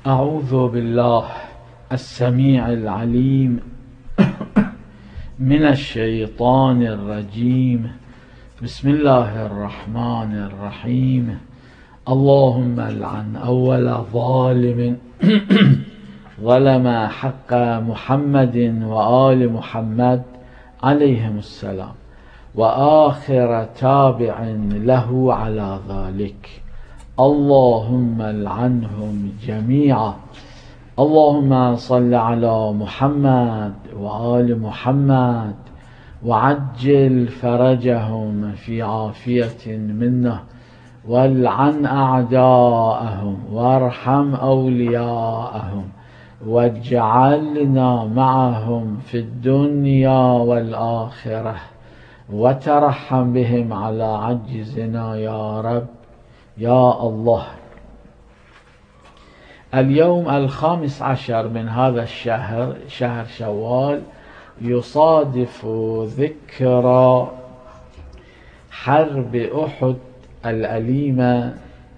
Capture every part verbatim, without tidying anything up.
أعوذ بالله السميع العليم من الشيطان الرجيم. بسم الله الرحمن الرحيم. اللهم العن أول ظالم ظلم حق محمد وآل محمد عليهم السلام، وآخر تابع له على ذلك. اللهم العنهم جميعا. اللهم صل على محمد وآل محمد وعجل فرجهم في عافية منه، والعن أعداءهم وارحم أولياءهم، واجعلنا معهم في الدنيا والآخرة، وترحم بهم على عجزنا يا رب يا الله. اليوم الخامس عشر من هذا الشهر، شهر شوال، يصادف ذكرى حرب أحد الأليمة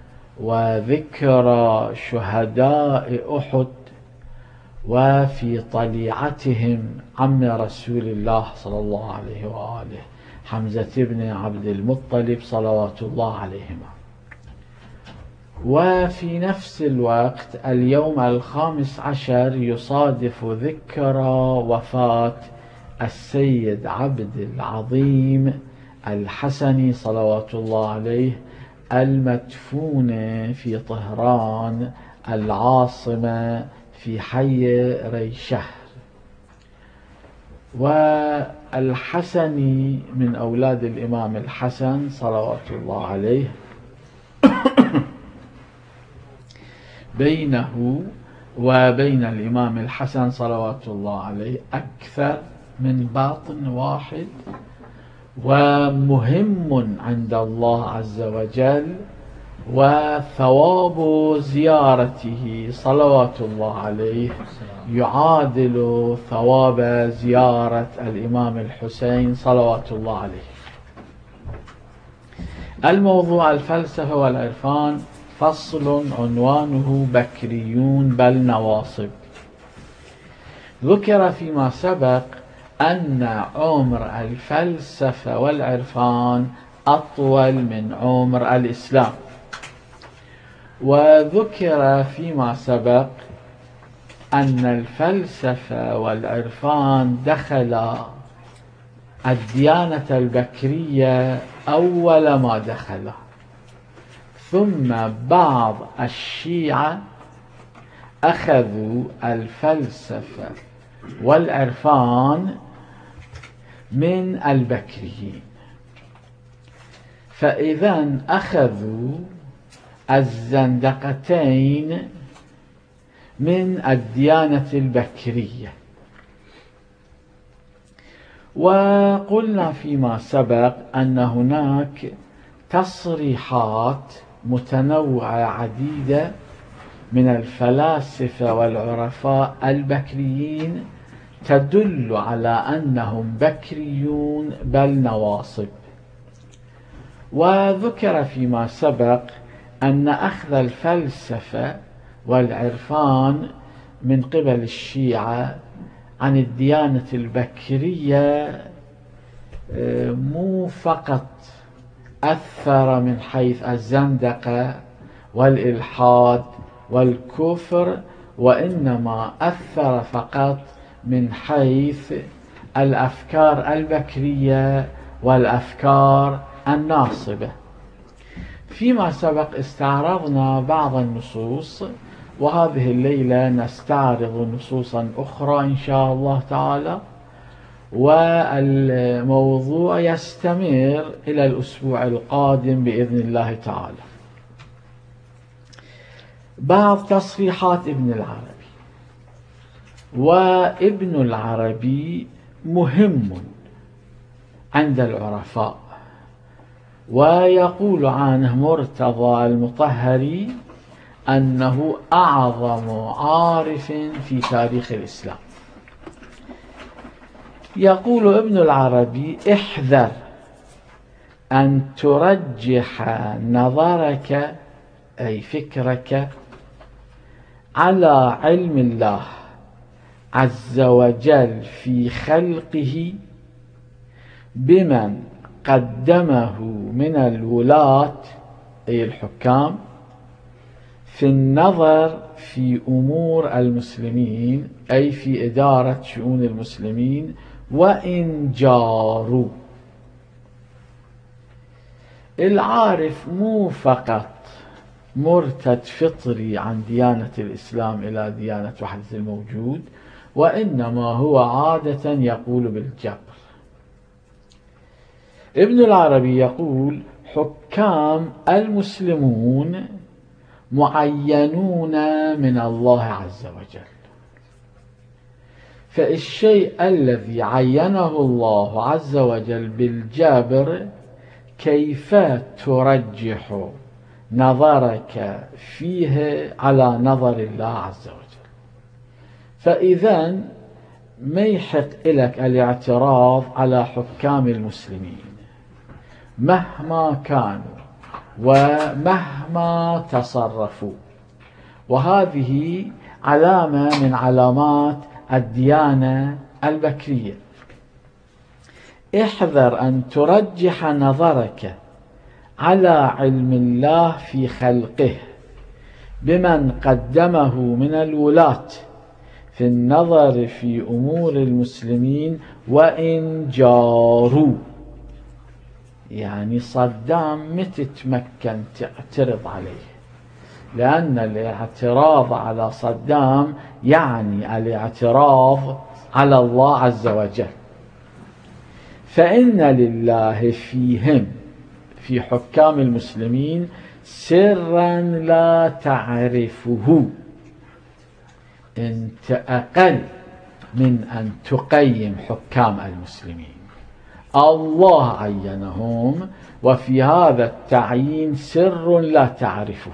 وذكرى شهداء أحد وفي طليعتهم عم رسول الله صلى الله عليه وآله حمزة بن عبد المطلب صلوات الله عليهما. وفي نفس الوقت اليوم الخامس عشر يصادف ذكرى وفاة السيد عبد العظيم الحسني صلوات الله عليه المدفون في طهران العاصمة في حي ريشهر. والحسني من أولاد الإمام الحسن صلوات الله عليه، بينه وبين الإمام الحسن صلوات الله عليه أكثر من باطن واحد، ومهم عند الله عز وجل، وثواب زيارته صلوات الله عليه يعادل ثواب زيارة الإمام الحسين صلوات الله عليه. الموضوع الفلسفة والعرفان، فصل عنوانه بكريون بل نواصب. ذكر فيما سبق أن عمر الفلسفة والعرفان أطول من عمر الإسلام، وذكر فيما سبق أن الفلسفة والعرفان دخل الديانة البكرية أول ما دخل، ثم بعض الشيعة أخذوا الفلسفة والعرفان من البكريين، فإذا أخذوا الزندقتين من الديانة البكرية. وقلنا فيما سبق أن هناك تصريحات متنوعة عديدة من الفلاسفة والعرفاء البكريين تدل على أنهم بكريون بل نواصب. وذكر فيما سبق أن أخذ الفلسفة والعرفان من قبل الشيعة عن الديانة البكرية مو فقط أثر من حيث الزندقة والإلحاد والكفر، وإنما أثر فقط من حيث الأفكار البكرية والأفكار الناصبة. فيما سبق استعرضنا بعض النصوص، وهذه الليلة نستعرض نصوصا أخرى إن شاء الله تعالى، والموضوع يستمر إلى الأسبوع القادم بإذن الله تعالى. بعض تصريحات ابن العربي. وابن العربي مهم عند العرفاء، ويقول عنه مرتضى المطهري أنه أعظم عارف في تاريخ الإسلام. يقول ابن العربي: احذر أن ترجح نظرك أي فكرك على علم الله عز وجل في خلقه بمن قدمه من الولاة أي الحكام في النظر في أمور المسلمين أي في إدارة شؤون المسلمين وإن جاروا. العارف مو فقط مرتد فطري عن ديانة الإسلام إلى ديانة وحدة الموجود، وإنما هو عادة يقول بالجبر. ابن العربي يقول حكام المسلمون معينون من الله عز وجل، فالشيء الذي عينه الله عز وجل بالجبر كيف ترجح نظرك فيه على نظر الله عز وجل؟ فإذا ما يحق لك الاعتراض على حكام المسلمين مهما كانوا ومهما تصرفوا، وهذه علامة من علامات الديانة البكرية. احذر أن ترجح نظرك على علم الله في خلقه بمن قدمه من الولاة في النظر في أمور المسلمين وإن جاروا. يعني صدام متى تمكن تعترض عليه؟ لأن الاعتراض على صدام يعني الاعتراض على الله عز وجل. فإن لله فيهم في حكام المسلمين سرا لا تعرفه، انت أقل من أن تقيم حكام المسلمين. الله عينهم، وفي هذا التعيين سر لا تعرفه،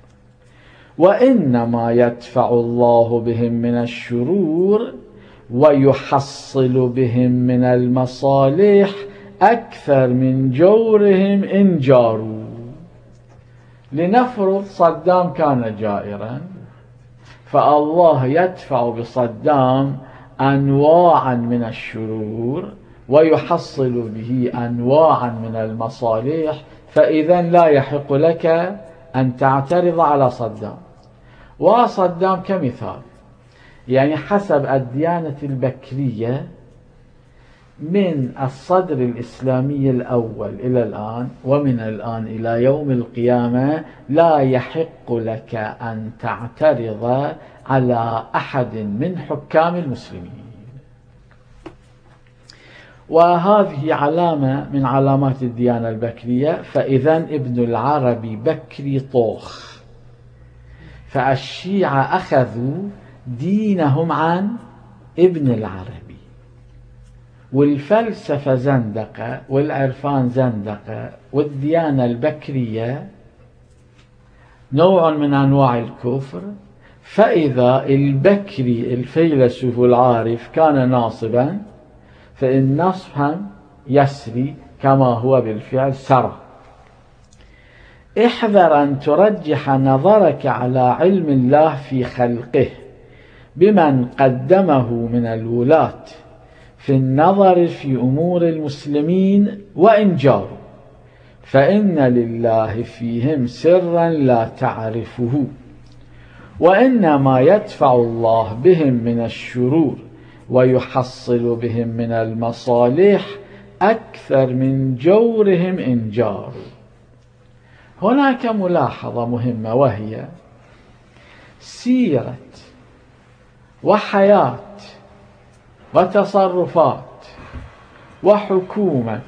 وإنما يدفع الله بهم من الشرور ويحصل بهم من المصالح أكثر من جورهم إن جاروا. لنفرض صدام كان جائرا، فالله يدفع بصدام أنواعا من الشرور ويحصل به أنواعا من المصالح، فإذا لا يحق لك أن تعترض على صدام. وصدام كمثال، يعني حسب الديانة البكرية من الصدر الإسلامي الأول إلى الآن، ومن الآن إلى يوم القيامة، لا يحق لك أن تعترض على أحد من حكام المسلمين. وهذه علامة من علامات الديانة البكرية. فإذا ابن العربي بكري طوخ، فالشيعة أخذوا دينهم عن ابن العربي، والفلسفة زندقة، والعرفان زندقة، والديانة البكرية نوع من أنواع الكفر. فإذا البكري الفيلسوف العارف كان ناصبا، فإن نصبا يسري كما هو بالفعل سرى. احذر أن ترجح نظرك على علم الله في خلقه بمن قدمه من الولاة في النظر في أمور المسلمين وإن جاروا، فإن لله فيهم سرا لا تعرفه، وإنما يدفع الله بهم من الشرور ويحصل بهم من المصالح أكثر من جورهم إن جاروا. هناك ملاحظة مهمة، وهي سيرة وحياة وتصرفات وحكومة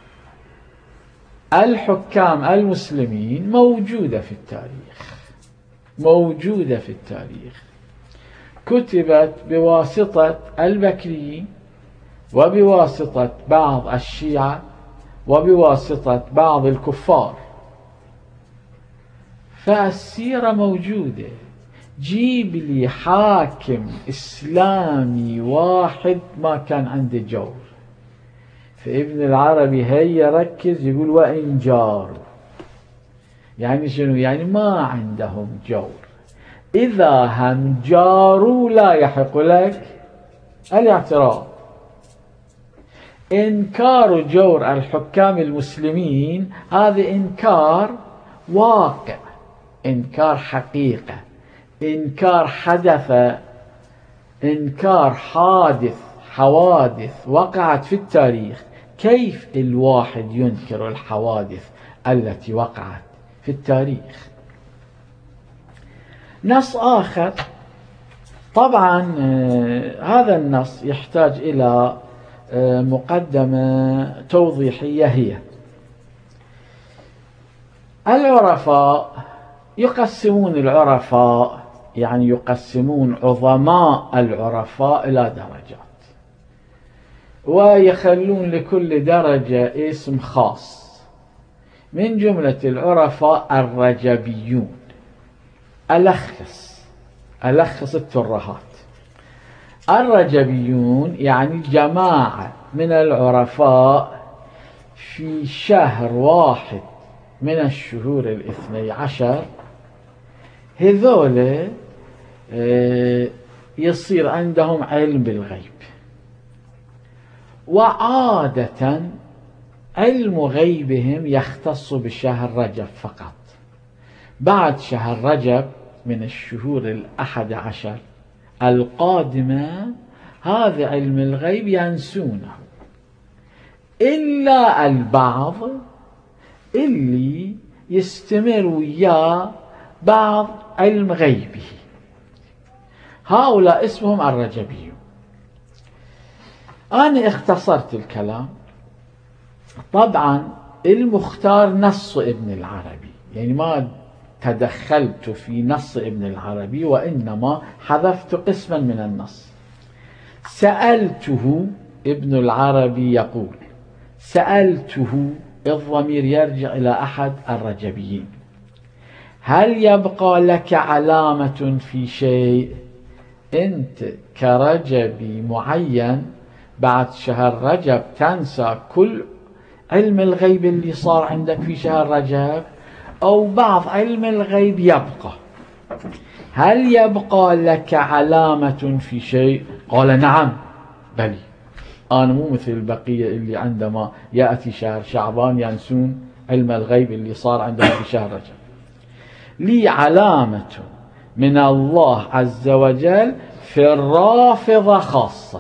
الحكام المسلمين موجودة في التاريخ، موجودة في التاريخ، كتبت بواسطة البكريين وبواسطة بعض الشيعة وبواسطة بعض الكفار، فالسيرة موجودة. جيب لي حاكم إسلامي واحد ما كان عنده جور. فابن العربي هي ركز يقول وإن جاروا، يعني شنو؟ يعني ما عندهم جور. إذا هم جاروا لا يحق لك الاعتراض. إنكار جور الحكام المسلمين هذا إنكار واقع، إنكار حقيقة، إنكار حدث، إنكار حادث، حوادث وقعت في التاريخ. كيف الواحد ينكر الحوادث التي وقعت في التاريخ؟ نص آخر، طبعا هذا النص يحتاج إلى مقدمة توضيحية، هي العرفاء يقسمون العرفاء، يعني يقسمون عظماء العرفاء إلى درجات، ويخلون لكل درجة اسم خاص. من جملة العرفاء الرجبيون، ألخص ألخص الترهات. الرجبيون يعني جماعة من العرفاء في شهر واحد من الشهور الاثني عشر، هذول يصير عندهم علم بالغيب، وعادة علم غيبهم يختص بشهر رجب فقط. بعد شهر رجب من الشهور الأحد عشر القادمة هذا علم الغيب ينسونه، إلا البعض اللي يستمر وياه بعض علم غيبه، هؤلاء اسمهم الرجبيون. أنا اختصرت الكلام. طبعا المختار نص ابن العربي، يعني ما تدخلت في نص ابن العربي، وإنما حذفت قسما من النص. سألته ابن العربي يقول، سألته الضمير يرجع إلى أحد الرجبيين، هل يبقى لك علامة في شيء؟ أنت كرجبي معين بعد شهر رجب تنسى كل علم الغيب اللي صار عندك في شهر رجب، أو بعض علم الغيب يبقى؟ هل يبقى لك علامة في شيء؟ قال نعم بلي، أنا مو مثل البقية اللي عندما يأتي شهر شعبان ينسون علم الغيب اللي صار عندهم في شهر رجب. لي علامة من الله عز وجل في الرافضة خاصة.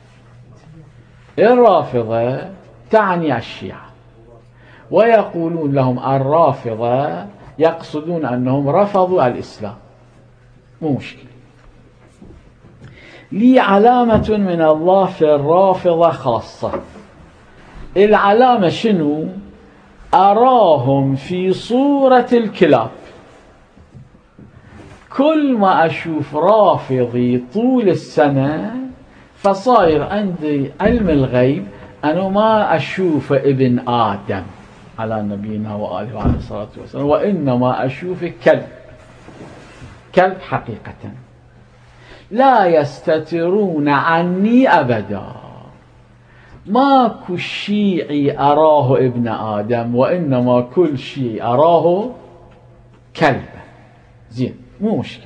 الرافضة تعني الشيعة، ويقولون لهم الرافضة، يقصدون أنهم رفضوا الإسلام، مو مشكلة. لي علامة من الله في الرافضة خاصة. العلامة شنو؟ أراهم في صورة الكلاب. كل ما أشوف رافضي طول السنة فصاير عندي علم الغيب أنا ما أشوف ابن آدم على نبينا وآله عليه الصلاة والسلام، وإنما أشوف كلب، كلب حقيقة. لا يستترون عني أبدا. ماكو شيعي أراه ابن آدم، وإنما كل شيء أراه كلب. زين، مو مشكلة.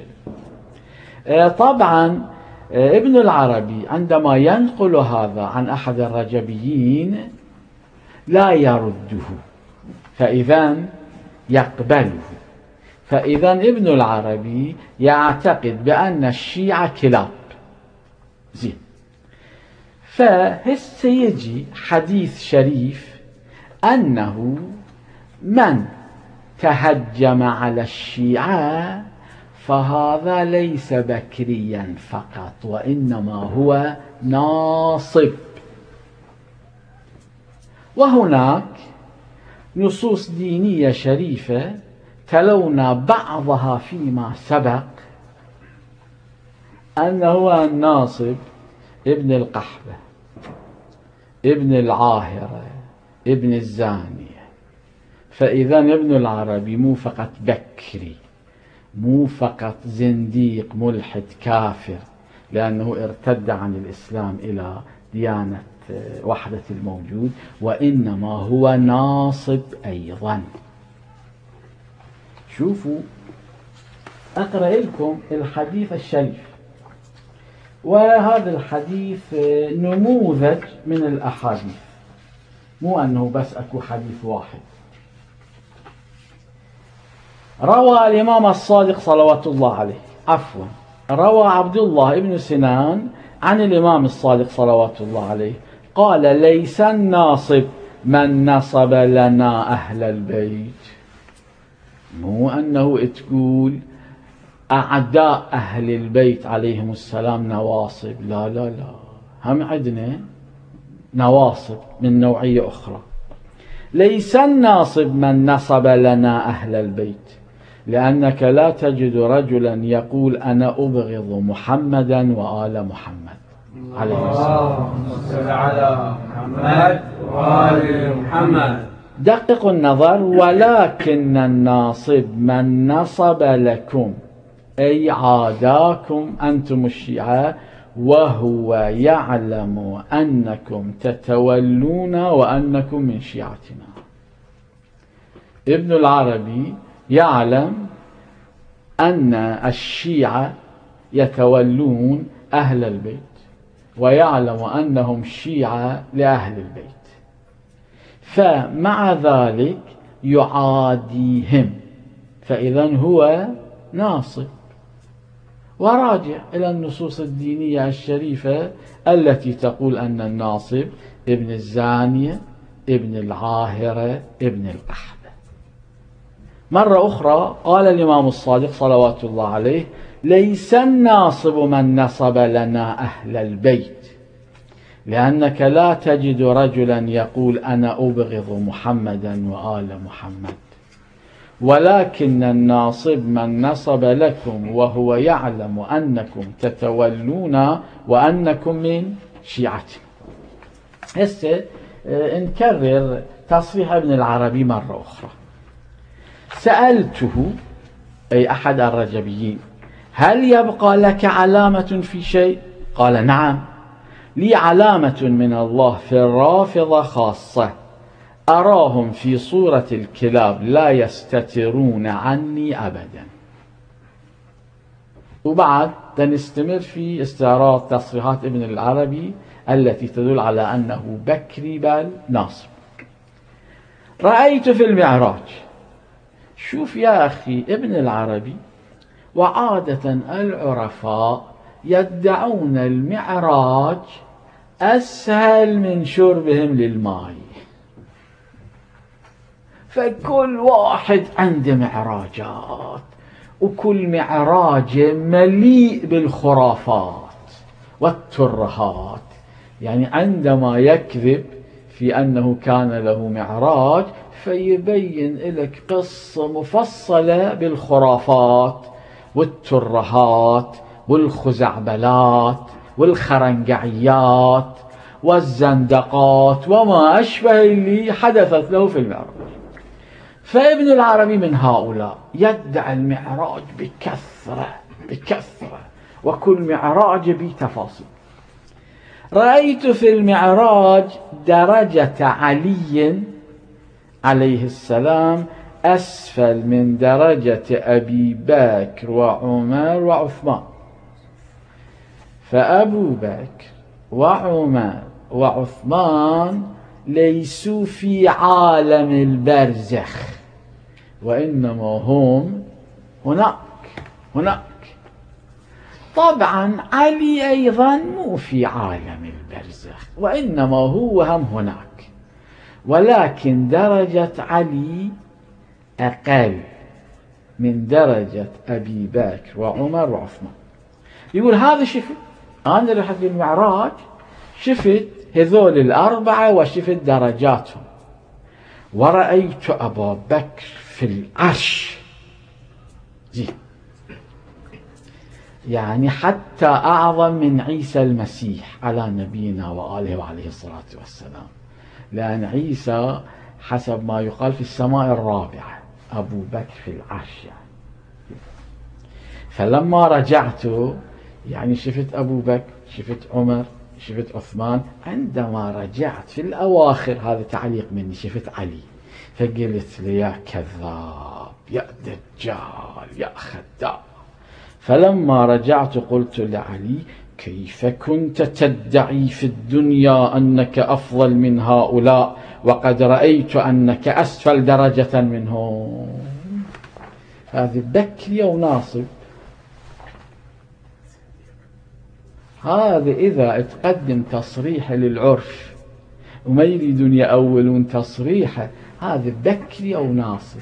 طبعا ابن العربي عندما ينقل هذا عن أحد الرجبيين لا يرده، فإذا يقبله. فإذا ابن العربي يعتقد بأن الشيعة كلاب. زين، فهسه يجي حديث شريف أنه من تهجم على الشيعة فهذا ليس بكريا فقط، وإنما هو ناصب. وهناك نصوص دينية شريفة تلونا بعضها فيما سبق أنه هو الناصب ابن القحبة، ابن العاهرة، ابن الزانية. فإذا ابن العربي مو فقط بكري، مو فقط زنديق ملحد كافر لأنه ارتد عن الإسلام إلى ديانة وحدة الموجود، وإنما هو ناصب أيضا. شوفوا أقرأ لكم الحديث الشريف، وهذا الحديث نموذج من الأحاديث، مو أنه بس أكو حديث واحد. روى الإمام الصادق صلوات الله عليه عفوا روى عبد الله بن سنان عن الإمام الصادق صلوات الله عليه قال: ليس الناصب من نصب لنا أهل البيت. مو أنه تقول أعداء أهل البيت عليهم السلام نواصب، لا لا لا، هم عندنا نواصب من نوعية أخرى. ليس الناصب من نصب لنا أهل البيت، لأنك لا تجد رجلا يقول أنا أبغض محمدا وآل محمد عليه السلام. على محمد وآل محمد. دقق النظر: ولكن الناصب من نصب لكم، أي عاداكم أنتم الشيعة، وهو يعلم أنكم تتولون وأنكم من شيعتنا. ابن العربي يعلم أن الشيعة يتولون أهل البيت، ويعلم أنهم شيعة لأهل البيت، فمع ذلك يعاديهم، فإذا هو ناصب. وراجع إلى النصوص الدينية الشريفة التي تقول أن الناصب ابن الزانية، ابن العاهرة، ابن الأحبة. مرة أخرى قال الإمام الصادق صلوات الله عليه: ليس الناصب من نصب لنا أهل البيت، لأنك لا تجد رجلا يقول أنا أبغض محمدا وآل محمد، ولكن الناصب من نصب لكم وهو يعلم أنكم تتولون وأنكم من شيعتنا. هسه نكرر تصريح ابن العربي مرة أخرى. سألته، أي أحد الرجبيين: هل يبقى لك علامة في شيء؟ قال: نعم، لي علامة من الله في الرافضة خاصة، أراهم في صورة الكلاب لا يستترون عني أبدا. وبعد نستمر في استعراض تصريحات ابن العربي التي تدل على أنه بكري بل ناصب. رأيت في المعراج. شوف يا أخي ابن العربي، وعادة العرفاء يدعون المعراج أسهل من شربهم للماء، فكل واحد عنده معراجات، وكل معراج مليء بالخرافات والترهات. يعني عندما يكذب في أنه كان له معراج فيبين لك قصة مفصلة بالخرافات والترهات والخزعبلات والخرنقعيات والزندقات وما أشبه اللي حدثت له في المعراج. فابن العربي من هؤلاء يدعي المعراج بكثرة بكثرة، وكل معراج بتفاصيل. رأيت في المعراج درجة علي عليه السلام أسفل من درجة أبي بكر وعمر وعثمان، فأبو بكر وعمر وعثمان ليسوا في عالم البرزخ، وإنما هم هناك هناك طبعا علي أيضا مو في عالم البرزخ، وإنما هو هم هناك، ولكن درجة علي أقل من درجة أبي بكر وعمر وعثمان. يقول هذا شفت، أنا رحت للمعراج شفت هذول الأربعة وشفت درجاتهم، ورأيت أبا بكر في العرش، زين، يعني حتى أعظم من عيسى المسيح على نبينا وآله وعليه الصلاة والسلام، لأن عيسى حسب ما يقال في السماء الرابعة، أبو بكر في العرش يعني. فلما رجعت يعني شفت أبو بكر، شفت عمر، شفت عثمان. عندما رجعت في الأواخر، هذا تعليق مني، شفت علي، فقلت لي يا كذاب، يا دجال، يا خدام، فلما رجعت قلت لعلي: كيف كنت تدعي في الدنيا أنك أفضل من هؤلاء وقد رأيت أنك أسفل درجة منهم؟ هذه بكري وناصب. هذا إذا تقدم تصريح للعرف وما يريدون يأولون تصريحه، هذا بكري أو ناصب.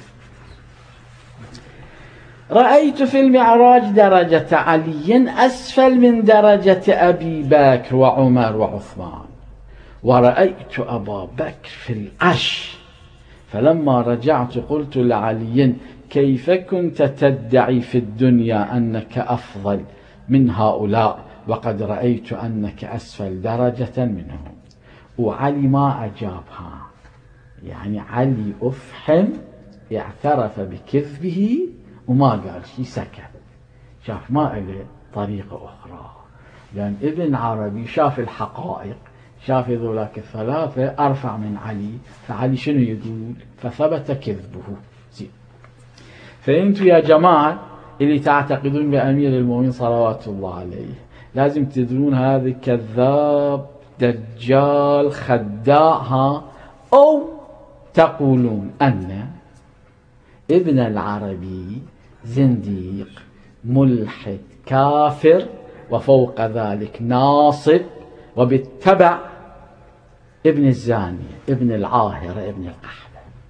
رأيت في المعراج درجة علي أسفل من درجة أبي بكر وعمر وعثمان، ورأيت أبا بكر في العرش. فلما رجعت قلت لعلي: كيف كنت تدعي في الدنيا أنك أفضل من هؤلاء وقد رأيت أنك أسفل درجة منهم؟ وعلي ما أجابها، يعني علي أفحم، اعترف بكذبه وما قال شيء، سكت. شاف ما له طريقة أخرى، لأن ابن عربي شاف الحقائق، شاف ذولاك الثلاثة أرفع من علي، فعلي شنو يقول؟ فثبت كذبه. زين. فأنتوا يا جماعة اللي تعتقدون بأمير المؤمنين صلوات الله عليه لازم تدرون هذا كذاب دجال خداع، ها، أو تقولون أن ابن العربي زنديق ملحد كافر وفوق ذلك ناصب، وبالتبع ابن الزانية ابن العاهرة ابن القحبة.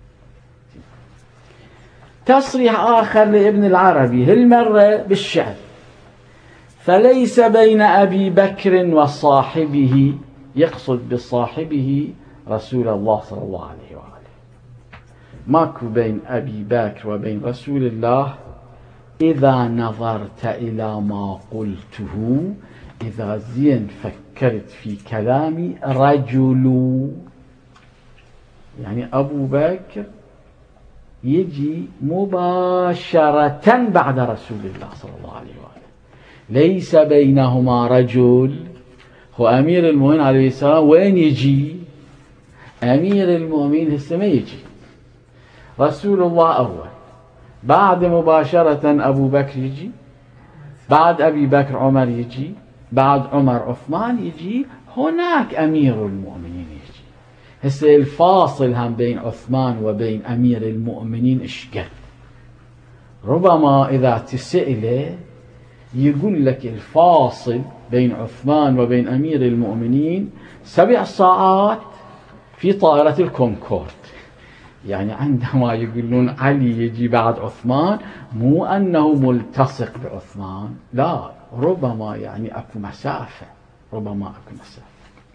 تصريح آخر لابن العربي هالمرة بالشعر: فليس بين أبي بكر وصاحبه، يقصد بصاحبه رسول الله صلى الله عليه وآله، ماكو بين أبي بكر وبين رسول الله إذا نظرت إلى ما قلته، إذا زين فكرت في كلامي، رجل، يعني أبو بكر يجي مباشرة بعد رسول الله صلى الله عليه وآله، ليس بينهما رجل. هو أمير المؤمنين عليه السلام وين يجي؟ أمير المؤمنين هسه ما يجي، رسول الله أول، بعد مباشرة أبو بكر يجي، بعد أبي بكر عمر يجي، بعد عمر عثمان يجي، هناك أمير المؤمنين يجي. هسه الفاصل هم بين عثمان وبين أمير المؤمنين إشقد؟ ربما إذا تسأله يقول لك الفاصل بين عثمان وبين أمير المؤمنين سبع ساعات في طائرة الكونكورد. يعني عندما يقولون علي يجي بعد عثمان، مو أنه ملتصق بعثمان، لا، ربما يعني أكو مسافة، ربما أكو مسافة.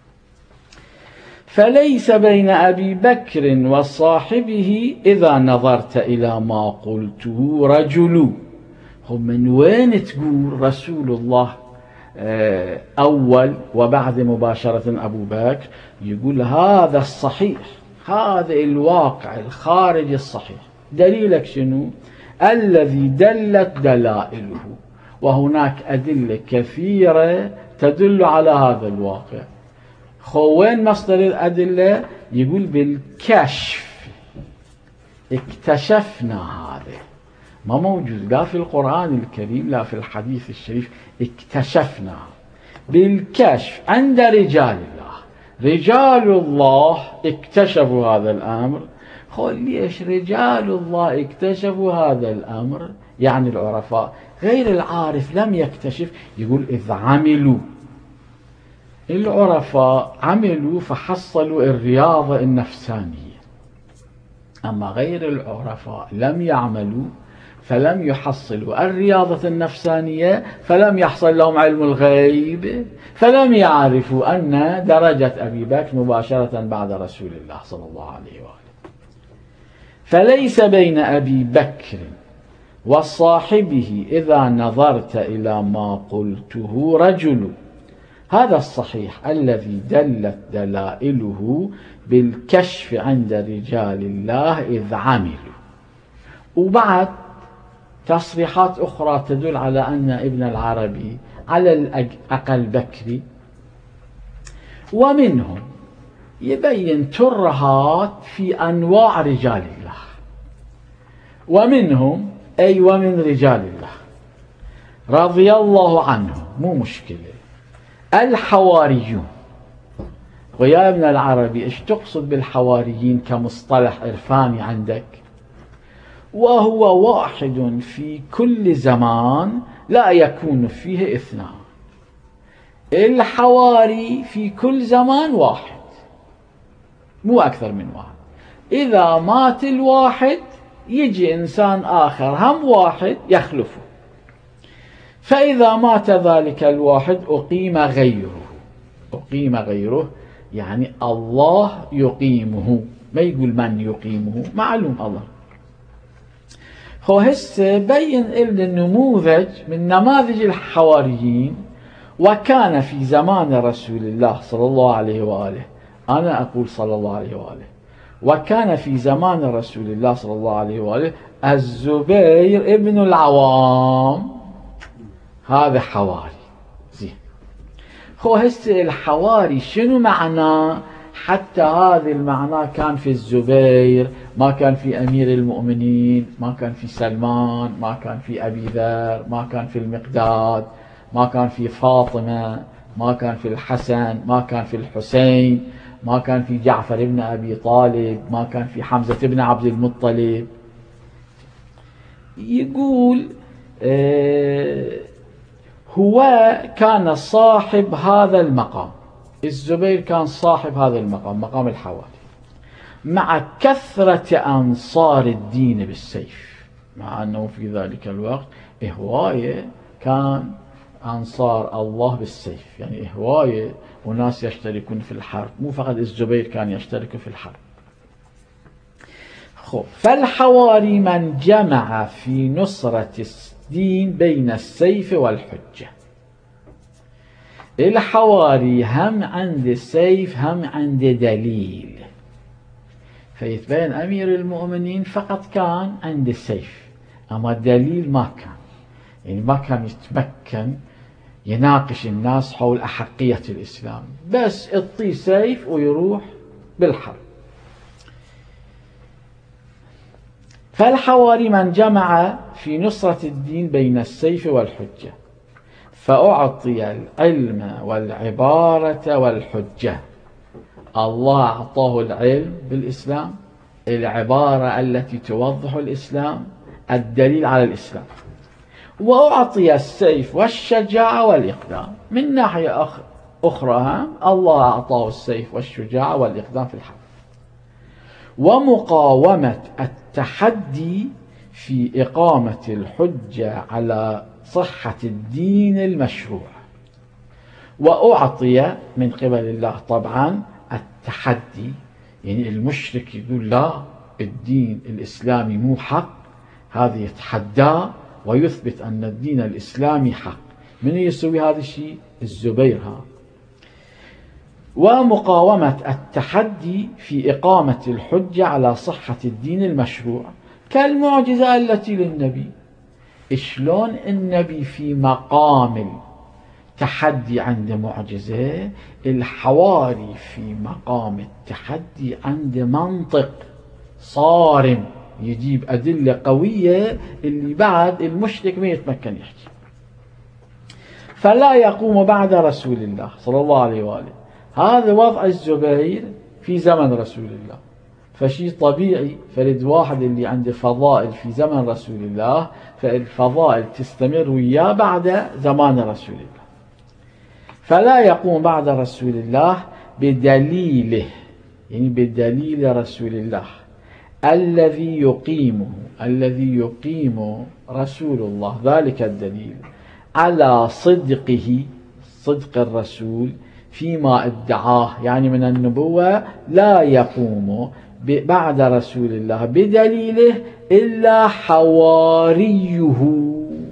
فليس بين أبي بكر وصاحبه إذا نظرت إلى ما قلته رجل. هم من وين تقول رسول الله أول وبعد مباشرة أبو بكر؟ يقول هذا الصحيح، هذا الواقع الخارجي الصحيح. دليلك شنو؟ الذي دلت دلائله، وهناك أدلة كثيرة تدل على هذا الواقع. وين مصدر الأدلة؟ يقول بالكشف، اكتشفنا هذا، ما موجود لا في القرآن الكريم لا في الحديث الشريف. اكتشفنا بالكشف عند رجال الله، رجال الله اكتشفوا هذا الأمر. قل ليش رجال الله اكتشفوا هذا الأمر؟ يعني العرفاء، غير العارف لم يكتشف. يقول إذ عملوا، العرفاء عملوا فحصلوا الرياضة النفسانية، أما غير العرفاء لم يعملوا فلم يحصلوا الرياضة النفسانية، فلم يحصل لهم علم الغيب، فلم يعرفوا أن درجة أبي بكر مباشرة بعد رسول الله صلى الله عليه وآله. فليس بين أبي بكر وصاحبه إذا نظرت إلى ما قلته رجل. هذا الصحيح الذي دلت دلائله بالكشف عند رجال الله إذ عملوا. وبعد تصريحات أخرى تدل على أن ابن العربي على الأقل بكري، ومنهم يبين ترهات في أنواع رجال الله، ومنهم أي ومن رجال الله رضي الله عنهم، مو مشكلة. الحواريون، ويا ابن العربي ايش تقصد بالحواريين كمصطلح عرفاني عندك؟ وهو واحد في كل زمان لا يكون فيه اثنان. الحواري في كل زمان واحد، مو أكثر من واحد. إذا مات الواحد يجي إنسان آخر هم واحد يخلفه، فإذا مات ذلك الواحد أقيم غيره. أقيم غيره يعني الله يقيمه، ما يقول من يقيمه، معلوم الله. هو هسه بين لنا النموذج من نماذج الحواريين. وكان في زمان رسول الله صلى الله عليه وآله، أنا أقول صلى الله عليه وآله، وكان في زمان رسول الله صلى الله عليه وآله الزبير ابن العوام، هذا حواري. زين، هو هسه الحواري شنو معناه؟ حتى هذا المعنى كان في الزبير، ما كان في أمير المؤمنين، ما كان في سلمان، ما كان في أبي ذر، ما كان في المقداد، ما كان في فاطمة، ما كان في الحسن، ما كان في الحسين، ما كان في جعفر بن أبي طالب، ما كان في حمزة بن عبد المطلب. يقول آه هو كان صاحب هذا المقام، الزبير كان صاحب هذا المقام، مقام الحواري، مع كثرة أنصار الدين بالسيف، مع أنه في ذلك الوقت هواية كان أنصار الله بالسيف، يعني هواية وناس يشتركون في الحرب، مو فقط الزبير كان يشترك في الحرب. خب، فالحواري من جمع في نصرة الدين بين السيف والحجة. الحواري هم عند السيف هم عند دليل، فيتبين أمير المؤمنين فقط كان عند السيف، أما الدليل ما كان، يعني ما كان يتمكن يناقش الناس حول أحقية الإسلام، بس اطي سيف ويروح بالحرب. فالحواري من جمع في نصرة الدين بين السيف والحجة، فأعطي العلم والعبارة والحجة. الله أعطاه العلم بالإسلام، العبارة التي توضح الإسلام، الدليل على الإسلام، وأعطي السيف والشجاعة والإقدام. من ناحية أخرى الله أعطاه السيف والشجاعة والإقدام في الحرب، ومقاومة التحدي في إقامة الحجة على صحة الدين المشروع. وأعطي من قبل الله طبعا التحدي، يعني المشرك يقول لا الدين الإسلامي مو حق، هذا يتحدى ويثبت أن الدين الإسلامي حق. من يسوي هذا الشيء؟ الزبير. ها. ومقاومة التحدي في إقامة الحجة على صحة الدين المشروع، كالمعجزة التي للنبي. شلون النبي في مقام التحدي عند معجزة، الحواري في مقام التحدي عند منطق صارم يجيب أدلة قوية اللي بعد المشرك ما يتمكن يحكي. فلا يقوم بعد رسول الله صلى الله عليه وآله. هذا وضع الزبير في زمن رسول الله، فشي طبيعي فرد واحد اللي عنده فضائل في زمن رسول الله، فالفضائل تستمر وياه بعد زمان رسول الله. فلا يقوم بعد رسول الله بدليله، يعني بدليل رسول الله الذي يقيمه، الذي يقيم رسول الله ذلك الدليل على صدقه، صدق الرسول فيما ادعاه يعني من النبوة، لا يقوم بعد رسول الله بدليله إلا حواريه.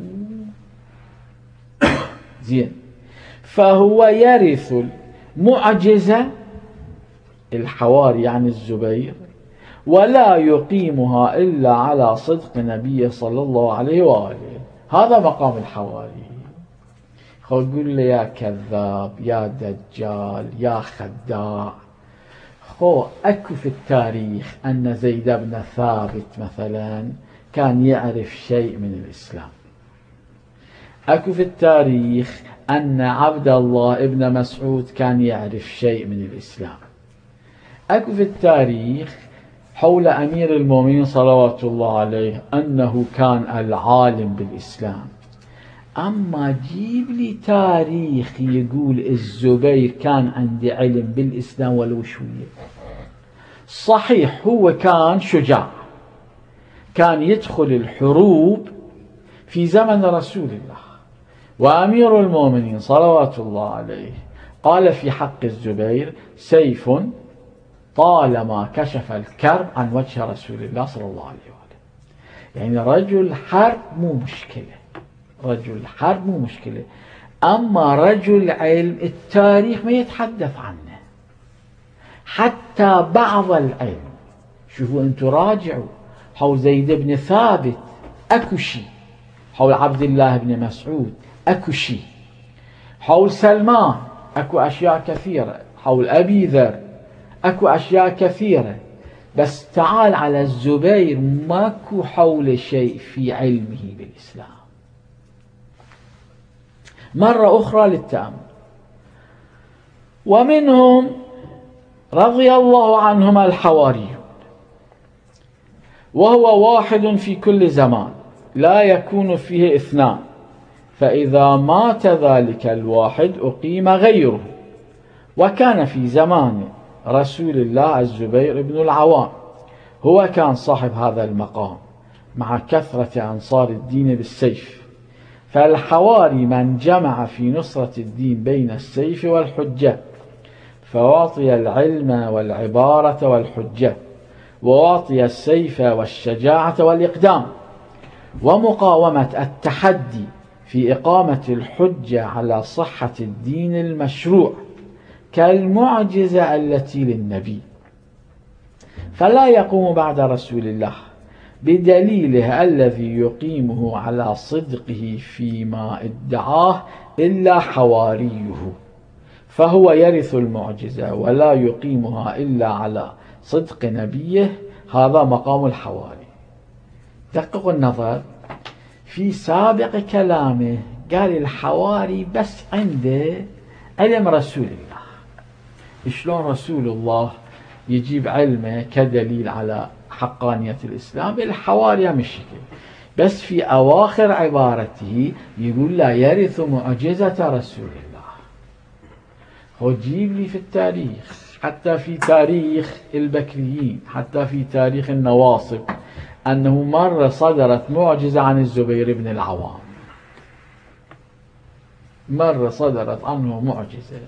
زين، فهو يرث المعجزة، الحواري يعني الزبير، ولا يقيمها إلا على صدق نبيه صلى الله عليه وآله. هذا مقام الحواري. خو يقول لي يا كذاب، يا دجال، يا خداع. خو أكو في التاريخ أن زيد بن ثابت مثلا كان يعرف شيء من الإسلام، أكو في التاريخ أن عبد الله ابن مسعود كان يعرف شيء من الإسلام. أكو في التاريخ حول أمير المؤمنين صلوات الله عليه أنه كان العالم بالإسلام. أما جيب لي تاريخ يقول الزبير كان عنده علم بالإسلام ولو شوية. صحيح هو كان شجاع، كان يدخل الحروب في زمن رسول الله، وأمير المؤمنين صلوات الله عليه قال في حق الزبير: سيف طالما كشف الكرب عن وجه رسول الله صلى الله عليه وآله. يعني رجل حرب مو مشكلة، رجل حرب مو مشكلة، أما رجل علم التاريخ ما يتحدث عنه، حتى بعض العلم. شوفوا أنتم راجعوا حول زيد بن ثابت أكو شيء، حول عبد الله بن مسعود أكو شيء، حول سلمان أكو أشياء كثيرة، حول أبي ذر أكو أشياء كثيرة، بس تعال على الزبير ماكو حول شيء في علمه بالإسلام. مرة أخرى للتأمل. ومنهم رضي الله عنهم الحواريون، وهو واحد في كل زمان لا يكون فيه اثنان، فإذا مات ذلك الواحد أقيم غيره. وكان في زمان رسول الله الزبير بن العوام، هو كان صاحب هذا المقام مع كثرة أنصار الدين بالسيف. فالحواري من جمع في نصرة الدين بين السيف والحجة، فواطي العلم والعبارة والحجة، وواطي السيف والشجاعة والإقدام، ومقاومة التحدي في إقامة الحجة على صحة الدين المشروع كالمعجزة التي للنبي. فلا يقوم بعد رسول الله بدليله الذي يقيمه على صدقه فيما ادعاه إلا حواريه، فهو يرث المعجزة ولا يقيمها إلا على صدق نبيه. هذا مقام الحواري. دققوا النظر في سابق كلامه، قال الحواري بس عنده علم رسول الله. شلون رسول الله يجيب علمه كدليل على حقانية الإسلام؟ الحواري مش كده، بس في أواخر عبارته يقول لا يرث معجزة رسول الله. هو جيب لي في التاريخ، حتى في تاريخ البكريين، حتى في تاريخ النواصب، أنه مرة صدرت معجزة عن الزبير بن العوام، مرة صدرت عنه معجزة.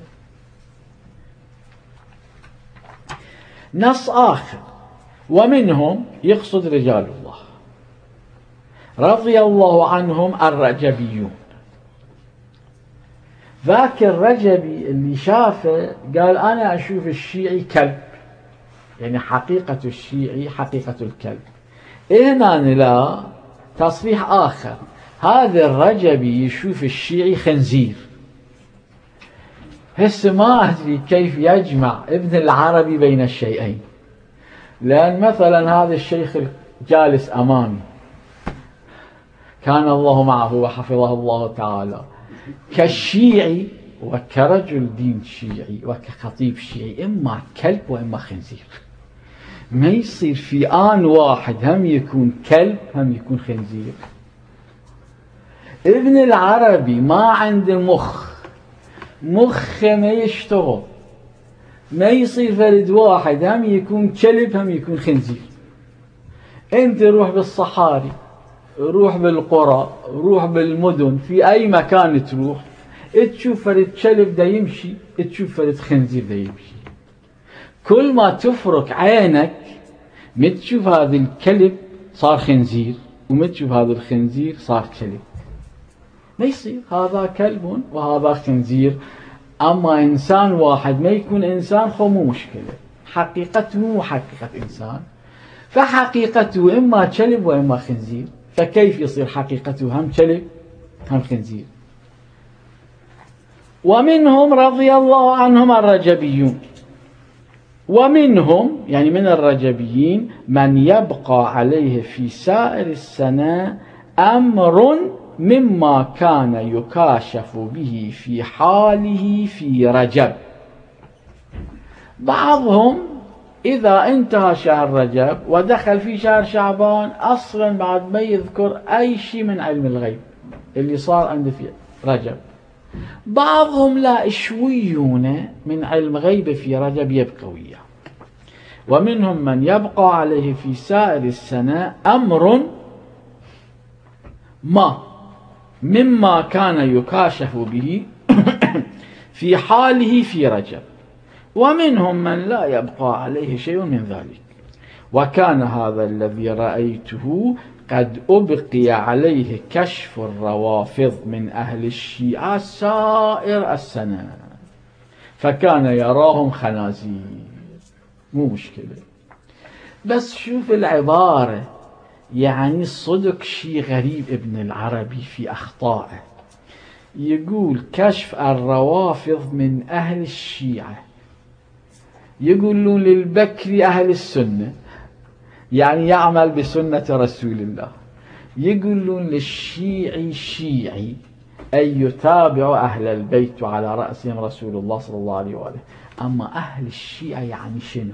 نص آخر: ومنهم يقصد رجال الله رضي الله عنهم الرجبيون. ذاك الرجبي اللي شافه قال أنا أشوف الشيعي كلب، يعني حقيقة الشيعي حقيقة الكلب. هنا لا تصريح آخر، هذا الرجبي يشوف الشيعي خنزير. هسه ما أدري كيف يجمع ابن العربي بين الشيئين، لأن مثلا هذا الشيخ الجالس أمامي كان الله معه وحفظه الله تعالى، كالشيعي وكرجل دين شيعي وكخطيب شيعي إما كلب وإما خنزير. ما يصير في آن واحد هم يكون كلب هم يكون خنزير. ابن العربي ما عنده مخ، مخ ما يشتغل، ما يصير فرد واحد هم يكون كلب هم يكون خنزير. انت روح بالصحاري، روح بالقرى، روح بالمدن، في أي مكان تروح تشوف فرد كلب دا يمشي، تشوف فرد خنزير دا يمشي. كل ما تفرك عينك متشوف هذا الكلب صار خنزير، ومتشوف هذا الخنزير صار كلب. ما يصير هذا كلب وهذا خنزير. أما إنسان واحد ما يكون إنسان خو مو مشكلة، حقيقته مو حقيقة إنسان، فحقيقته إما كلب وإما خنزير. فكيف يصير حقيقته هم كلب هم خنزير؟ ومنهم رضي الله عنهم الرجبيون، ومنهم يعني من الرجبيين من يبقى عليه في سائر السنة أمر مما كان يكاشف به في حاله في رجب. بعضهم إذا انتهى شهر رجب ودخل في شهر شعبان أصلا بعد ما يذكر أي شيء من علم الغيب اللي صار عنده في رجب. بعضهم لا شويون من علم غيب في رجب يبقى وياه. ومنهم من يبقى عليه في سائر السنة أمر ما مما كان يكاشف به في حاله في رجب، ومنهم من لا يبقى عليه شيء من ذلك. وكان هذا الذي رأيته قد أبقي عليه كشف الروافض من أهل الشيعة سائر السنة، فكان يراهم خنازير. مو مشكلة، بس شوف العبارة، يعني صدق شيء غريب ابن العربي في أخطائه. يقول كشف الروافض من أهل الشيعة، يقولون للبكري أهل السنة، يعني يعمل بسنة رسول الله. يقولون للشيعي شيعي، أي يتابع أهل البيت على رأسهم رسول الله صلى الله عليه وآله. أما أهل الشيعة يعني شنو؟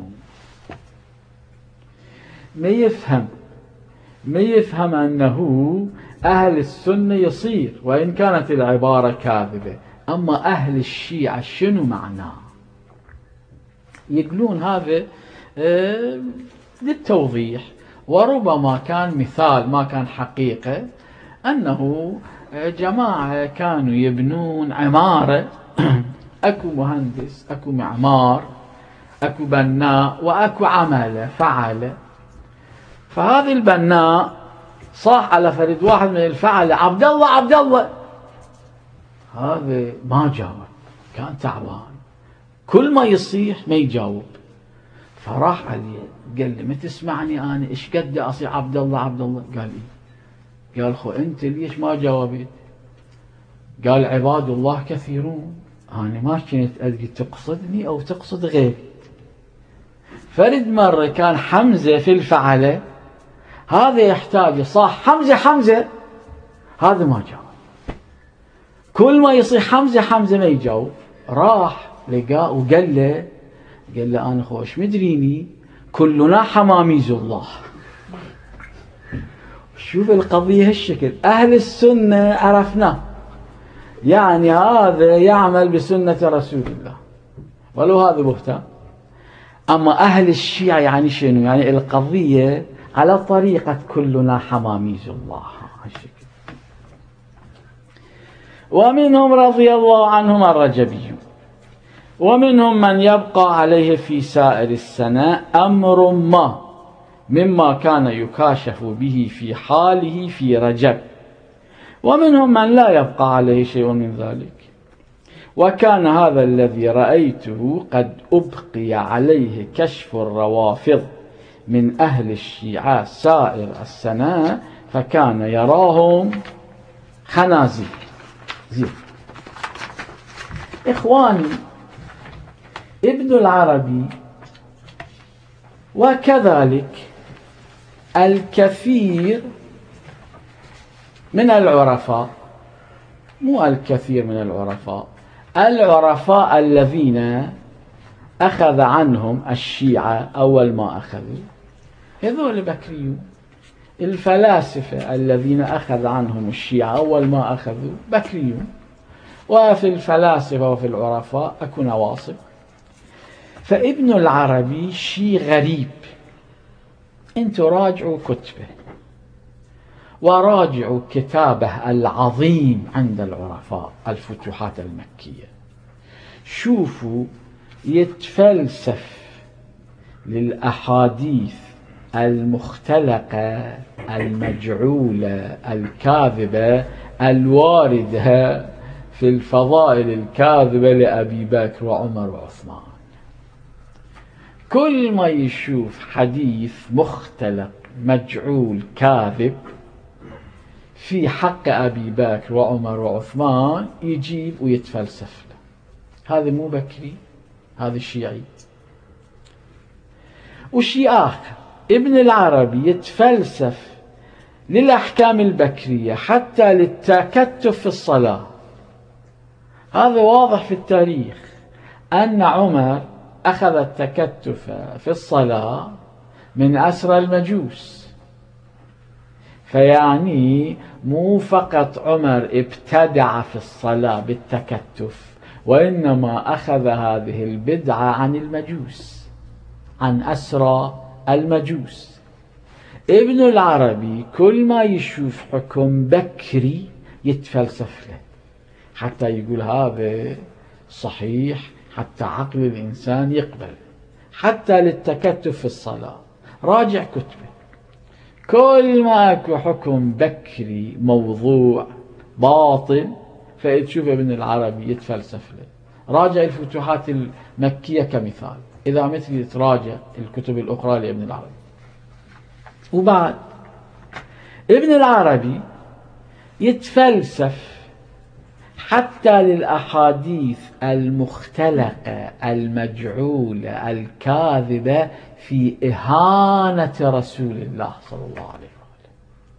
ما يفهم ما يفهم أنه أهل السنة يصير، وإن كانت العبارة كاذبة. أما أهل الشيعة شنو معناه؟ يقولون هذا آه للتوضيح، وربما كان مثال ما كان حقيقة، أنه جماعة كانوا يبنون عمارة، أكو مهندس، أكو معمار، أكو بناء، وأكو عملة فعلة. فهذا البناء صاح على فرد واحد من الفعلة، عبد الله عبد الله، هذا ما جاوب، كان تعبان، كل ما يصيح ما يجاوب. فراح عليه قال لي ما تسمعني أنا إيش قد أصيح عبد الله عبد الله؟ قال إيه؟ قال خو أنت ليش ما جاوبت؟ قال عباد الله كثيرون، أنا ما كنت أدري تقصدني أو تقصد غيري. فرد مرة كان حمزة في الفعلة، هذا يحتاج صاح حمزة حمزة، هذا ما جاوب، كل ما يصيح حمزة حمزة ما يجاوب. راح لقاه وقال له قال له أنا خوش مدريني كلنا حماميز الله. شوف القضية هالشكل. أهل السنة عرفناه، يعني هذا يعمل بسنة رسول الله، ولو هذا بهتان. أما أهل الشيعة يعني شنو؟ يعني القضية على طريقة كلنا حماميز الله هالشكل. ومنهم رضي الله عنهم الرجبي، ومنهم من يبقى عليه في سائر السنة أمر ما مما كان يكاشف به في حاله في رجب، ومنهم من لا يبقى عليه شيء من ذلك. وكان هذا الذي رأيته قد أبقي عليه كشف الروافض من أهل الشيعة سائر السنة، فكان يراهم خنازير. زين إخواني، ابن العربي وكذلك الكثير من العرفاء، مو الكثير من العرفاء، العرفاء الذين أخذ عنهم الشيعة أول ما أخذوا، هذول بكريون. الفلاسفة الذين أخذ عنهم الشيعة أول ما أخذوا بكريون. وفي الفلاسفة وفي العرفاء أكو نواصب. فابن العربي شيء غريب، انتوا راجعوا كتبه وراجعوا كتابه العظيم عند العرفاء الفتوحات المكية، شوفوا يتفلسف للأحاديث المختلقة المجعولة الكاذبة الواردة في الفضائل الكاذبة لأبي بكر وعمر وعثمان. كل ما يشوف حديث مختلق مجعول كاذب في حق أبي بكر وعمر وعثمان يجيب ويتفلسف له. هذا مو بكري، هذا الشيعي. وشيء آخر، ابن العربي يتفلسف للأحكام البكرية حتى للتكتف في الصلاة. هذا واضح في التاريخ أن عمر أخذ التكتف في الصلاة من أسرى المجوس. فيعني مو فقط عمر ابتدع في الصلاة بالتكتف، وإنما أخذ هذه البدعة عن المجوس، عن أسرى المجوس. ابن العربي كل ما يشوف حكم بكري يتفلسف له حتى يقول هذا صحيح، حتى عقل الإنسان يقبل، حتى للتكتف في الصلاة. راجع كتبه، كل ما أكو حكم بكري موضوع باطل فتشوف ابن العربي يتفلسف له. راجع الفتوحات المكية كمثال، إذا مثل تراجع الكتب الأخرى لابن العربي. وبعد ابن العربي يتفلسف حتى للأحاديث المختلقة المجعولة الكاذبة في إهانة رسول الله صلى الله عليه وآله.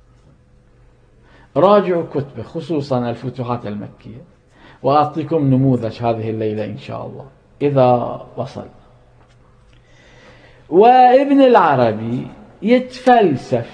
راجعوا كتبه خصوصا الفتوحات المكية، وأعطيكم نموذج هذه الليلة إن شاء الله إذا وصل. وابن العربي يتفلسف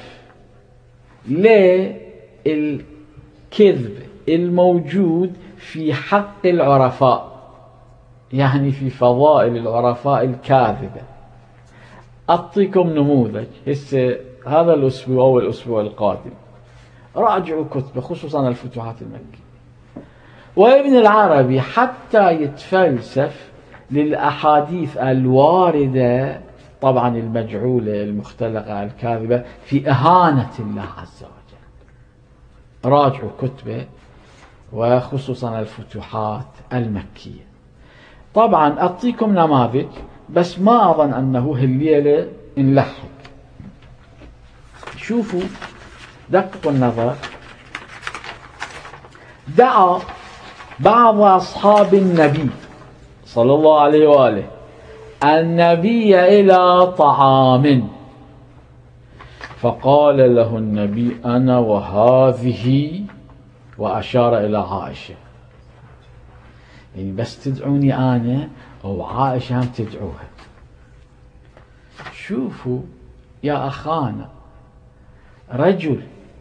للكذب الموجود في حق العرفاء، يعني في فضائل العرفاء الكاذبة. أعطيكم نموذج هسه هذا الأسبوع أو الأسبوع القادم. راجعوا كتبه خصوصا الفتوحات المكية. وابن العربي حتى يتفلسف للأحاديث الواردة طبعا المجعولة المختلقة الكاذبة في إهانة الله عز وجل. راجعوا كتبه وخصوصا الفتوحات المكية. طبعا أعطيكم نماذج بس ما أظن أنه هالليلة نلحق. شوفوا دققوا النظر. دعا بعض أصحاب النبي صلى الله عليه وآله النبي إلى طعام، فقال له النبي أنا وهذه، وأشار إلى عائشة، يعني بس تدعوني أنا أو عائشة هم تدعوها. شوفوا يا أخانا، رجل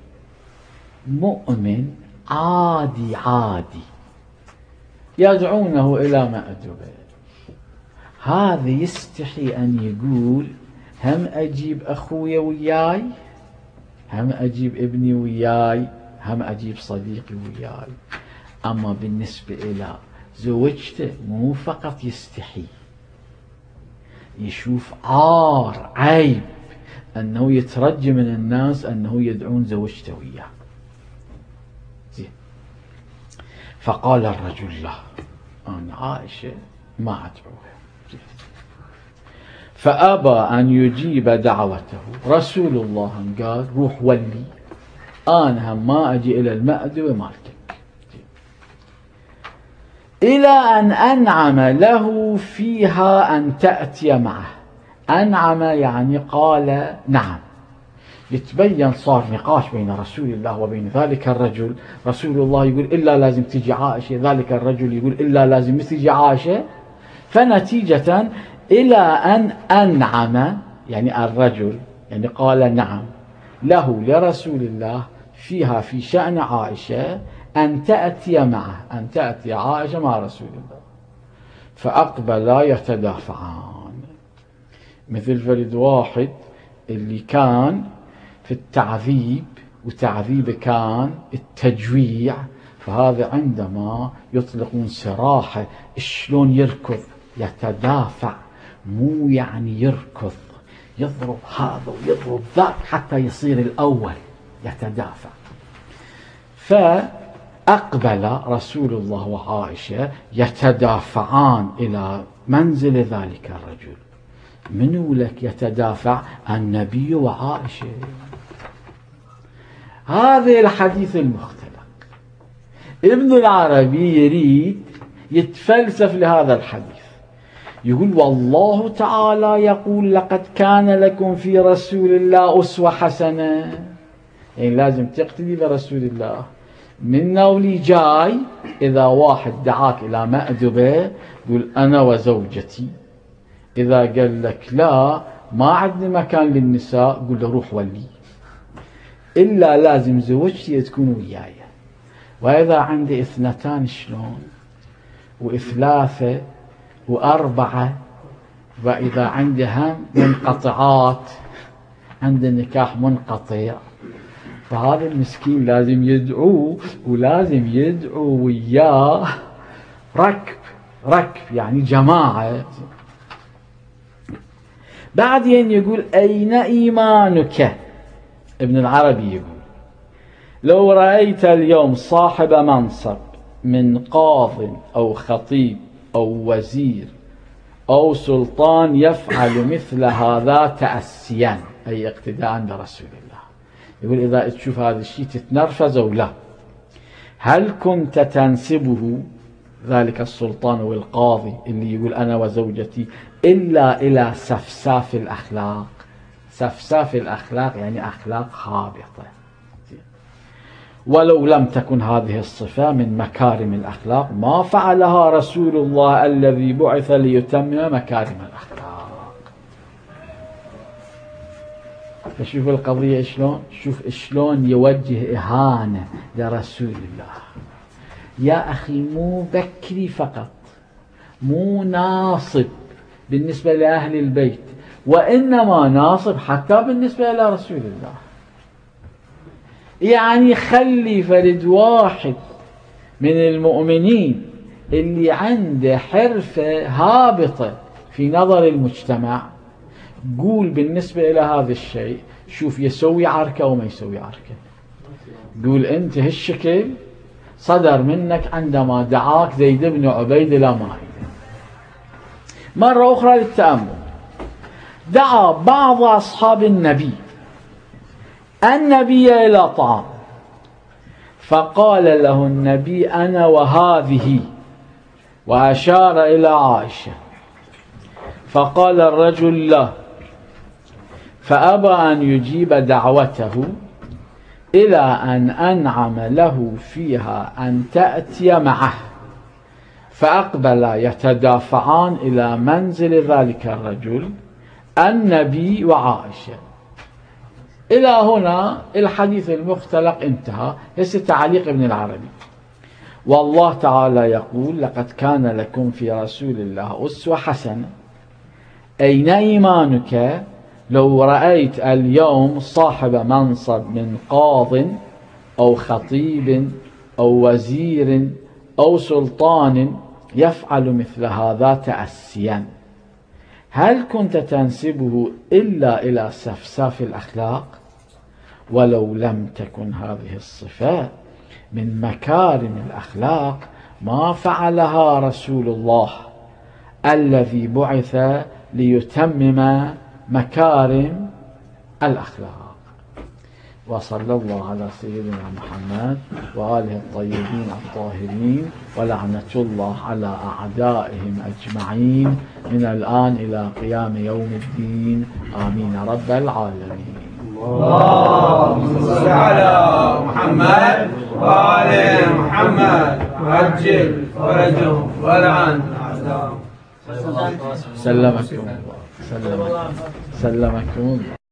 مؤمن عادي عادي يدعونه إلى مأدبة، هذا يستحي أن يقول هم أجيب أخويا وياي، هم أجيب ابني وياي، هم أجيب صديقي وياي. أما بالنسبة إلى زوجته مو فقط يستحي، يشوف عار عيب أنه يترجى من الناس أنه يدعون زوجته وياه. زين. فقال الرجل له أنا عائشة ما أدعوها. فأبى أن يجيب دعوته. رسول الله قال روح ولي، أنا هم ما أجي إلى المأدبة مالتك. إلى أن أنعم له فيها أن تأتي معه. أنعم يعني قال نعم. يتبين صار نقاش بين رسول الله وبين ذلك الرجل. رسول الله يقول إلا لازم تجي عائشة، ذلك الرجل يقول إلا لازم تجي عائشة. فنتيجة إلى أن أنعم يعني الرجل يعني قال نعم له لرسول الله فيها في شأن عائشة أن تأتي معه، أن تأتي عائشة مع رسول الله. فأقبلا يتدافعان، مثل فرد واحد اللي كان في التعذيب وتعذيب كان التجويع، فهذا عندما يطلقون سراحة شلون يركض يتدافع، مو يعني يركض يضرب هذا ويضرب ذاك حتى يصير الأول، يتدافع. فأقبل رسول الله وعائشة يتدافعان إلى منزل ذلك الرجل. منو لك يتدافع؟ النبي وعائشة. هذا الحديث المختلق. ابن العربي يريد يتفلسف لهذا الحديث، يقول والله تعالى يقول لقد كان لكم في رسول الله أسوة حسنة. يعني لازم تقتدي برسول الله. من نولي جاي إذا واحد دعاك إلى مأدبة قل أنا وزوجتي، إذا قال لك لا ما عندنا مكان للنساء قل له روح ولي، إلا لازم زوجتي تكون وياي. وإذا عندي اثنتان شلون، وإثلاثة وأربعة، وإذا عندي هم منقطعات، عند النكاح منقطع، فهذا المسكين لازم يدعو، ولازم يدعو وياه ركب ركب يعني جماعة. بعدين يقول أين إيمانك؟ ابن العربي يقول لو رأيت اليوم صاحب منصب من قاض أو خطيب أو وزير أو سلطان يفعل مثل هذا تأسيا، أي اقتداء برسول الله، يقول إذا تشوف هذا الشيء تتنرفز أو لا، هل كنت تنسبه ذلك السلطان والقاضي اللي يقول أنا وزوجتي إلا إلى سفساف الأخلاق؟ سفساف الأخلاق يعني أخلاق هابطة. ولو لم تكن هذه الصفة من مكارم الأخلاق ما فعلها رسول الله الذي بعث ليتمم مكارم الأخلاق. فشوف القضية شلون، شوف شلون يوجه إهانة لرسول الله. يا أخي مو بكري فقط، مو ناصب بالنسبة لأهل البيت، وإنما ناصب حتى بالنسبة إلى رسول الله. يعني خلي فرد واحد من المؤمنين اللي عنده حرفة هابطة في نظر المجتمع، قول بالنسبة إلى هذا الشيء شوف يسوي عركة أو ما يسوي عركة. قول أنت هالشكل صدر منك عندما دعاك زيد بن عبيد لا مائدة. مرة أخرى للتأمل، دعا بعض أصحاب النبي النبي إلى طعام، فقال له النبي أنا وهذه، وأشار إلى عائشة، فقال الرجل لا، فأبى أن يجيب دعوته إلى أن أنعم له فيها أن تأتي معه، فأقبلا يتدافعان إلى منزل ذلك الرجل النبي وعائشة. إلى هنا الحديث المختلق انتهى. هسه تعليق ابن العربي. والله تعالى يقول لقد كان لكم في رسول الله أسوة حسنة. أين إيمانك لو رأيت اليوم صاحب منصب من قاض أو خطيب أو وزير أو سلطان يفعل مثل هذا تأسيا، هل كنت تنسبه إلا إلى سفساف الأخلاق؟ ولو لم تكن هذه الصفات من مكارم الأخلاق ما فعلها رسول الله الذي بعث ليتمم مكارم الأخلاق. وصلى الله على سيدنا محمد وآله الطيبين الطاهرين، ولعنة الله على أعدائهم أجمعين من الآن إلى قيام يوم الدين، آمين رب العالمين. اللهم صل على محمد وآل محمد وعجل فرجهم ولعن أعداءهم. سلمكم الله، سلمكم سلمكم الله.